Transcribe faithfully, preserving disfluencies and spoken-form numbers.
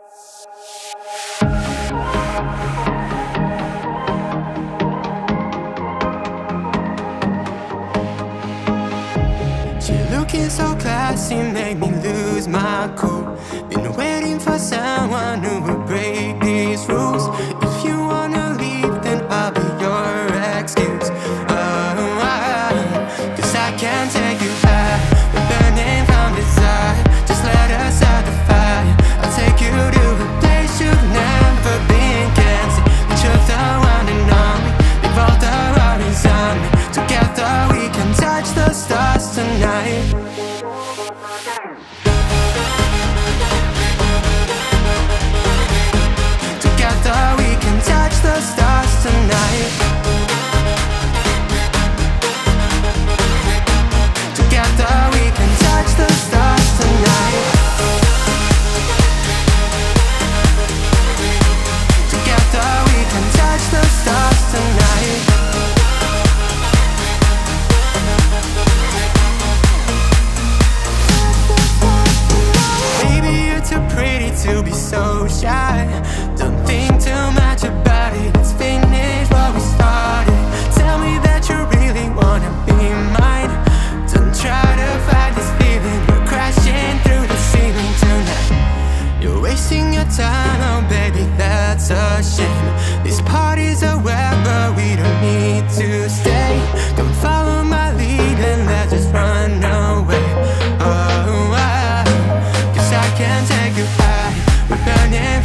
She looking so classy, made me lose my cool. Been waiting for someone who would break these rules. If you wanna leave, then I'll be your excuse. Oh, I, cause I can't take you back. We're burning from desire. Just let us start the fire. I'll take you to a place you've never been. Can't see the truth, the one and only. Leave all the worries on me. Together we can touch the stars tonight. Together we can touch the stars tonight. Together we can touch the stars tonight. Together we can touch the stars tonight. Too pretty to be so shy. Don't think too much about it. Let's finish what we started. Tell me that you really wanna be mine. Don't try to fight this feeling. We're crashing through the ceiling tonight. You're wasting your time, oh baby, that's a shame. This party's a web, but we don't need to stay. Come follow my lead and let's just run away. Oh, I, cause I can't take you high. We're burning